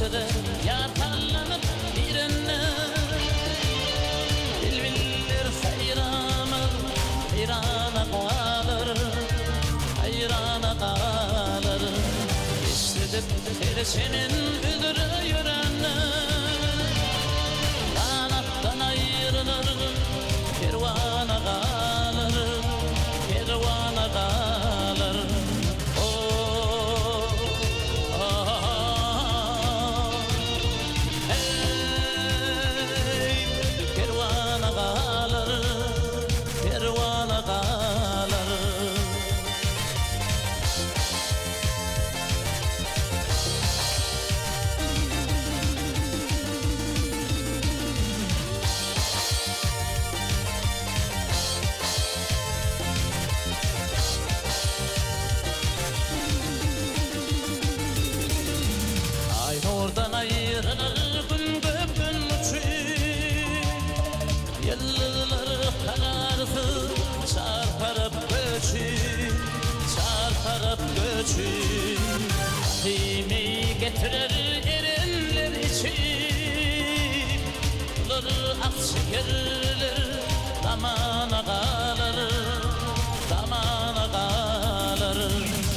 Yaşadı yatarlanıp birine Bilbiller hayrana kalır Hayrana kalır İstedim her senin öldürü yüreğine Kanattan ayrılır kervana kalır Kervana kalır Oradan ayrılır gün gökün uçuyor Yıllar kararsız çarparıp göçür Çarparıp göçür Vahimi getirir erinler için Bulur akşekerler damana kalır Damana kalır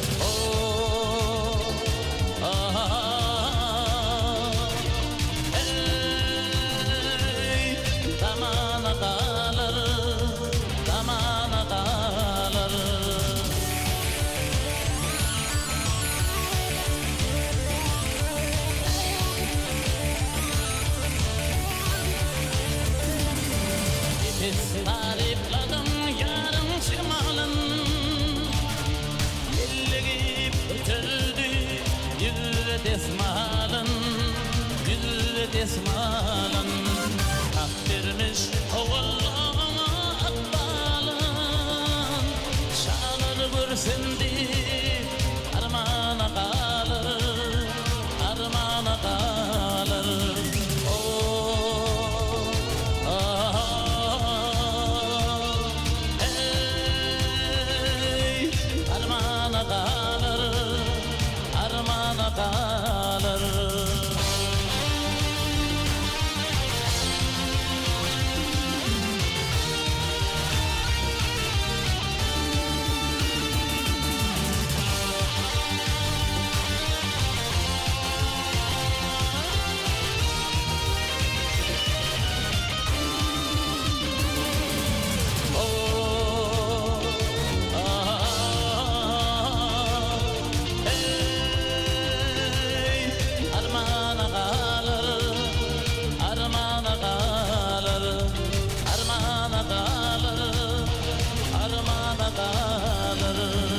Tarifladım yarım çımalın Yellegip ötüldü yüzüre desmalın Yüzüre desmalın Takdirmiş oğullama akbalın Şanır görsendi armana kalır Armana kalır Armana kalır Armana kalır